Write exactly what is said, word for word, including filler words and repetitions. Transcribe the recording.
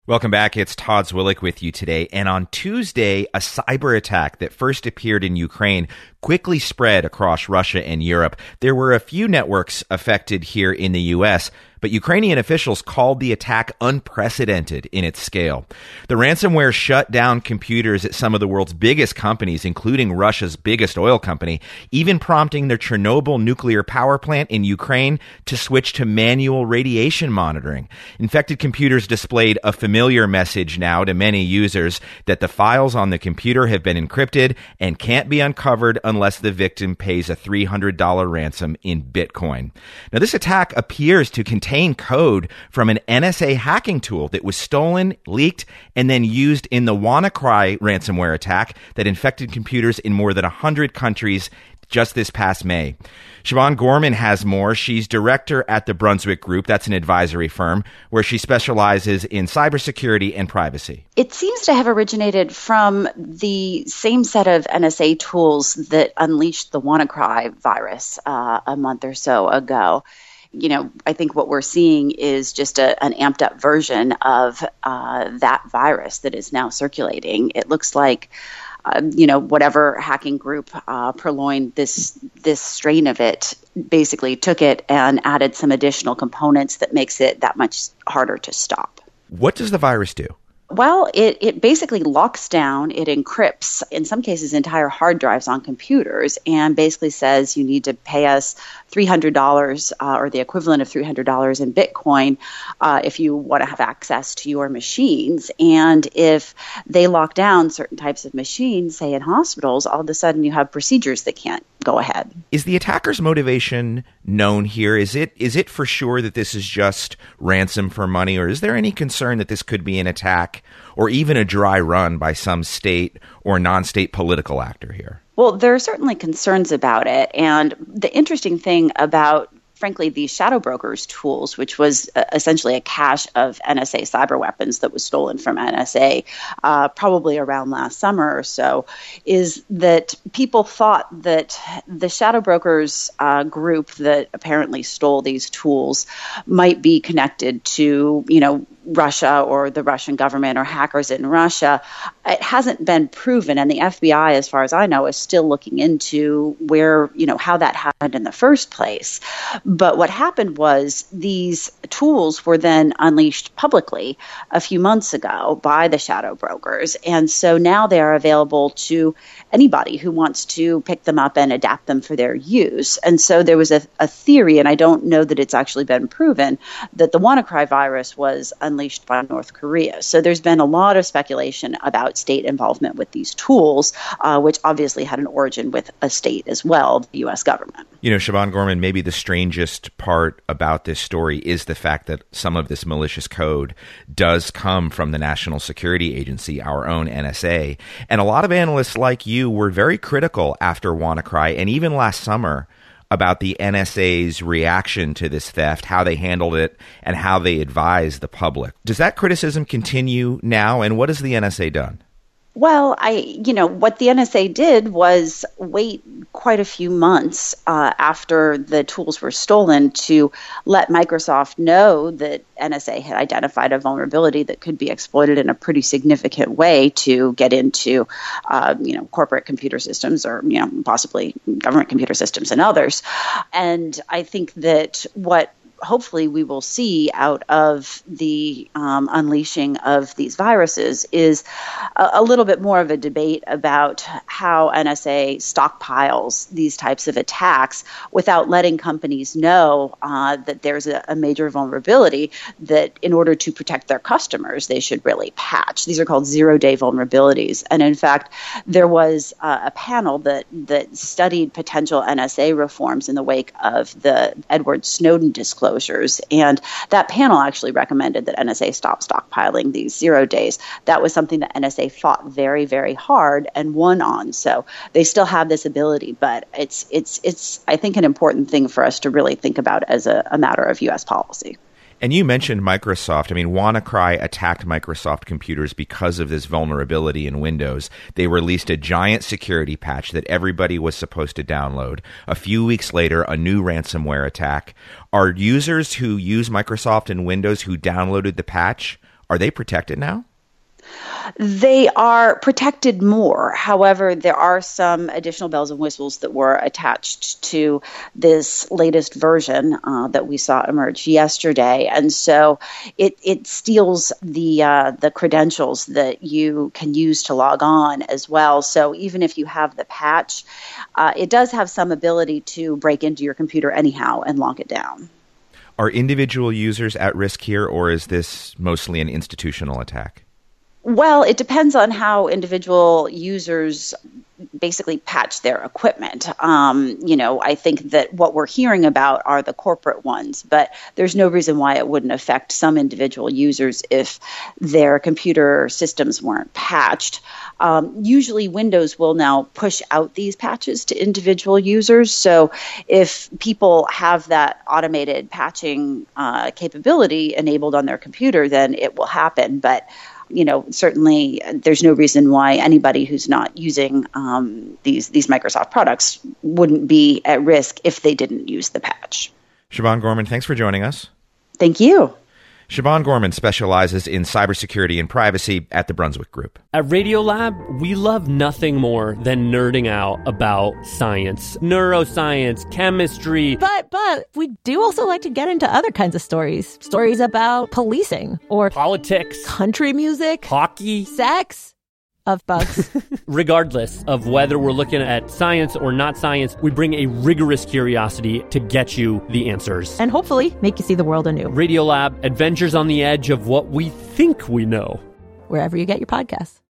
Welcome back. It's Todd Zwillich with you today. And on Tuesday, a cyber attack that first appeared in Ukraine quickly spread across Russia and Europe. There were a few networks affected here in the U S, but Ukrainian officials called the attack unprecedented in its scale. The ransomware shut down computers at some of the world's biggest companies, including Russia's biggest oil company, even prompting their Chernobyl nuclear power plant in Ukraine to switch to manual radiation monitoring. Infected computers displayed a familiar message now to many users that the files on the computer have been encrypted and can't be uncovered unless the victim pays a three hundred dollars ransom in Bitcoin. Now, this attack appears to contain code from an N S A hacking tool that was stolen, leaked, and then used in the WannaCry ransomware attack that infected computers in more than one hundred countries just this past May. Siobhan Gorman has more. She's director at the Brunswick Group. That's an advisory firm where she specializes in cybersecurity and privacy. It seems to have originated from the same set of N S A tools that unleashed the WannaCry virus uh, a month or so ago. You know, I think what we're seeing is just a, an amped up version of uh, that virus that is now circulating. It looks like Uh, you know, whatever hacking group uh, purloined this this strain of it basically took it and added some additional components that makes it that much harder to stop. What does the virus do? Well, it, it basically locks down, it encrypts, in some cases, entire hard drives on computers and basically says you need to pay us three hundred dollars uh, or the equivalent of three hundred dollars in Bitcoin uh, if you want to have access to your machines. And if they lock down certain types of machines, say in hospitals, all of a sudden you have procedures that can't go ahead. Is the attacker's motivation known here? Is it is it for sure that this is just ransom for money, or is there any concern that this could be an attack or even a dry run by some state or non-state political actor here? Well, there are certainly concerns about it. And the interesting thing about, frankly, these shadow brokers tools, which was uh, essentially a cache of N S A cyber weapons that was stolen from N S A uh, probably around last summer or so, is that people thought that the shadow brokers uh, group that apparently stole these tools might be connected to, you know, Russia or the Russian government or hackers in Russia. It hasn't been proven, and the F B I, as far as I know, is still looking into where, you know, how that happened in the first place. But what happened was these tools were then unleashed publicly a few months ago by the shadow brokers, and so now they are available to anybody who wants to pick them up and adapt them for their use. And so there was a, a theory, and I don't know that it's actually been proven, that the WannaCry virus was unleashed by North Korea. So there's been a lot of speculation about state involvement with these tools, uh, which obviously had an origin with a state as well, the U S government. You know, Siobhan Gorman, maybe the strangest part about this story is the fact that some of this malicious code does come from the National Security Agency, our own N S A. And a lot of analysts like you were very critical after WannaCry and even last summer about the N S A's reaction to this theft, how they handled it, and how they advised the public. Does that criticism continue now, and what has the N S A done? Well, I, you know, what the N S A did was wait quite a few months uh, after the tools were stolen to let Microsoft know that N S A had identified a vulnerability that could be exploited in a pretty significant way to get into, uh, you know, corporate computer systems or, you know, possibly government computer systems and others. And I think that what hopefully we will see out of the um, unleashing of these viruses is a, a little bit more of a debate about how N S A stockpiles these types of attacks without letting companies know uh, that there's a, a major vulnerability that in order to protect their customers, they should really patch. These are called zero-day vulnerabilities. And in fact, there was uh, a panel that, that studied potential N S A reforms in the wake of the Edward Snowden disclosure. And that panel actually recommended that N S A stop stockpiling these zero days. That was something that N S A fought very, very hard and won on. So they still have this ability, but it's, it's, it's I think, an important thing for us to really think about as a, a matter of U S policy. And you mentioned Microsoft. I mean, WannaCry attacked Microsoft computers because of this vulnerability in Windows. They released a giant security patch that everybody was supposed to download. A few weeks later, a new ransomware attack. Are users who use Microsoft and Windows who downloaded the patch, Are they protected now? They are protected more. However, there are some additional bells and whistles that were attached to this latest version uh, that we saw emerge yesterday, and so it it steals the uh, the credentials that you can use to log on as well. So even if you have the patch, uh, it does have some ability to break into your computer anyhow and lock it down. Are individual users at risk here, or is this mostly an institutional attack? Well, it depends on how individual users basically patch their equipment. Um, you know, I think that what we're hearing about are the corporate ones, but there's no reason why it wouldn't affect some individual users if their computer systems weren't patched. Um, usually Windows will now push out these patches to individual users. So if people have that automated patching uh, capability enabled on their computer, then it will happen. But you know, certainly there's no reason why anybody who's not using um, these these Microsoft products wouldn't be at risk if they didn't use the patch. Siobhan Gorman, thanks for joining us. Thank you. Siobhan Gorman specializes in cybersecurity and privacy at the Brunswick Group. At Radiolab, we love nothing more than nerding out about science, neuroscience, chemistry. But but we do also like to get into other kinds of stories. Stories about policing or politics, country music, hockey, sex. Of bugs. Regardless of whether we're looking at science or not science, we bring a rigorous curiosity to get you the answers. And hopefully make you see the world anew. Radiolab, adventures on the edge of what we think we know. Wherever you get your podcasts.